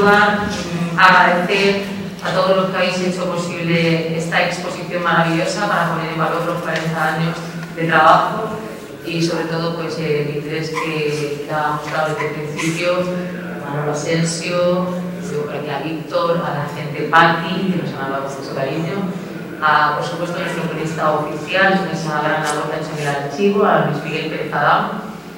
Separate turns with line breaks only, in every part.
lugar, agradecer a todos los que habéis hecho posible esta exposición maravillosa para poner en valor los 40 años de trabajo y sobre todo pues, el interés que ha mostrado desde el principio Manolo Asensio, por aquí a Víctor, a la gente Patti, que nos han hablado con mucho cariño, a, por supuesto, a nuestro periodista oficial, con esa gran labor que ha hecho en el archivo, a Luis Miguel Pérez Adán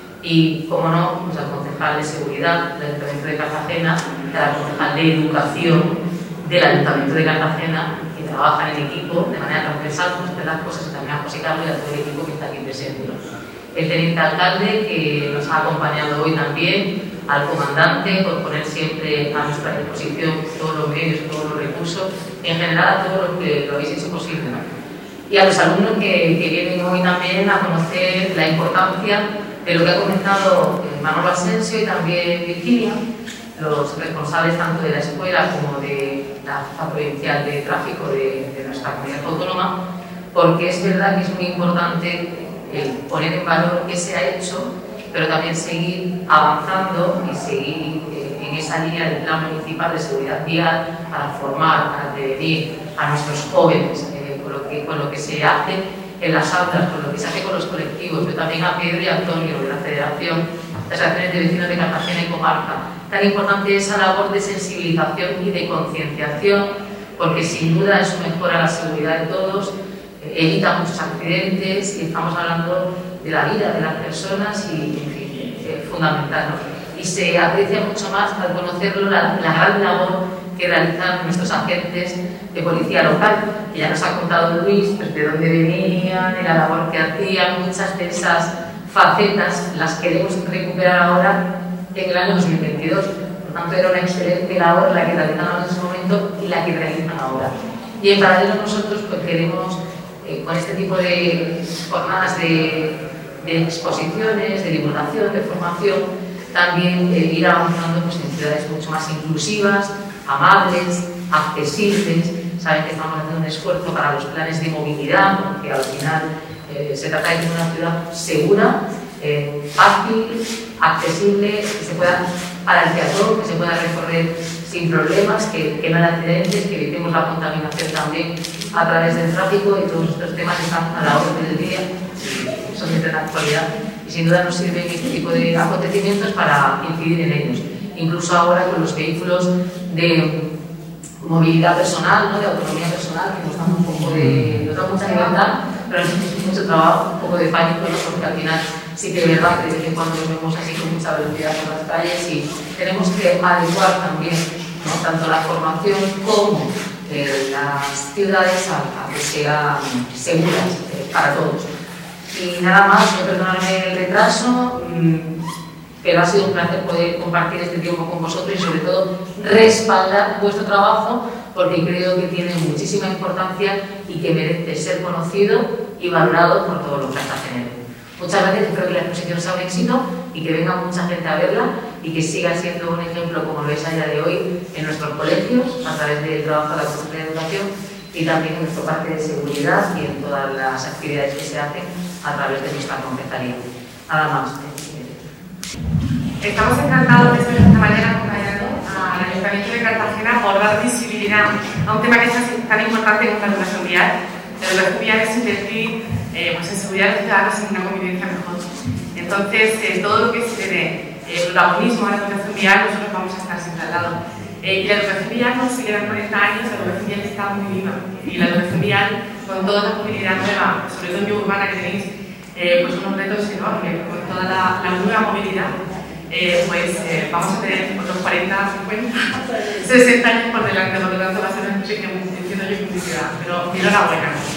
y, como no, pues al concejal de Seguridad del Ayuntamiento de Cartagena, al concejal de Educación del Ayuntamiento de Cartagena, que trabaja en equipo de manera transversal, pues hacer las cosas y también a José Carlos y a todo el equipo que está aquí presente. El teniente alcalde, que nos ha acompañado hoy también, al comandante, por poner siempre a nuestra disposición todos los medios, todos los recursos, y en general a todos los que lo habéis hecho posible, ¿no? Y a los alumnos que vienen hoy también a conocer la importancia de lo que ha comentado Manolo Asensio y también Virginia, los responsables tanto de la escuela como de la Jefa Provincial de Tráfico de nuestra comunidad autónoma, porque es verdad que es muy importante poner en valor qué se ha hecho, pero también seguir avanzando y seguir en esa línea del plan municipal de seguridad vial para formar, para prevenir a nuestros jóvenes con lo que se hace en las aulas, con lo que se hace con los colectivos, pero también a Pedro y a Antonio de la Federación de Asociaciones de Vecinos de Cartagena y Comarca. Tan importante esa labor de sensibilización y de concienciación, porque sin duda eso mejora la seguridad de todos, evita muchos accidentes y estamos hablando de la vida de las personas y, en fin, es fundamental, ¿no? Y se aprecia mucho más al conocerlo la gran labor que realizan nuestros agentes de policía local, que ya nos ha contado Luis pues, de dónde venían, de la labor que hacían, muchas de esas facetas las queremos recuperar ahora en el año 2022. Por tanto, era una excelente labor la que realizaban en ese momento y la que realizan ahora. Y en paralelo nosotros pues, queremos, con este tipo de jornadas de exposiciones, de divulgación, de formación, también ir avanzando pues, en ciudades mucho más inclusivas, amables, accesibles. Saben que estamos haciendo un esfuerzo para los planes de movilidad, porque al final se trata de tener una ciudad segura, fácil, accesible, que se pueda para el peatón, que se pueda recorrer sin problemas, que no haya accidentes, que evitemos la contaminación también a través del tráfico, y todos estos temas están a la orden del día, son de plena actualidad y sin duda nos sirven este tipo de acontecimientos para incidir en ellos. Incluso ahora con los vehículos de movilidad personal, ¿no? De autonomía personal, que nos dan un poco de, nos da mucha libertad, pero es mucho trabajo, un poco de pánico, ¿no? Porque al final sí que es verdad que de vez en cuando nos vemos así con mucha velocidad por las calles y tenemos que adecuar también, ¿no? Tanto la formación como las ciudades a que sean seguras para todos. Y nada más, no perdonarme el retraso, pero ha sido un placer poder compartir este tiempo con vosotros y sobre todo respaldar vuestro trabajo, porque creo que tiene muchísima importancia y que merece ser conocido y valorado por todos los cartageneros. Muchas gracias, espero que la exposición sea un éxito y que venga mucha gente a verla y que siga siendo un ejemplo, como lo es a día de hoy, en nuestros colegios, a través del trabajo de la Consejería de Educación y también en nuestro parque de seguridad y en todas las actividades que se hacen a través de nuestra concejalía. Nada más.
Estamos encantados de estar esta mañana acompañando al Ayuntamiento de Cartagena por dar visibilidad a un tema que es tan importante como la educación vial. La educación vial es invertir pues en seguridad de los ciudadanos y en una convivencia mejor. Entonces, todo lo que se dé protagonismo a la educación vial, nosotros vamos a estar siempre al lado. Y la educación vial no se quedan 40 años, la educación vial está muy viva. Y la educación vial, con toda la movilidad nueva, sobre todo en vía urbana que tenéis, pues unos retos enormes, con toda la nueva movilidad. Vamos a tener otros 40, 50, 60 años por delante, por lo tanto va a ser una exposición, entiendo yo, complicada, pero enhorabuena.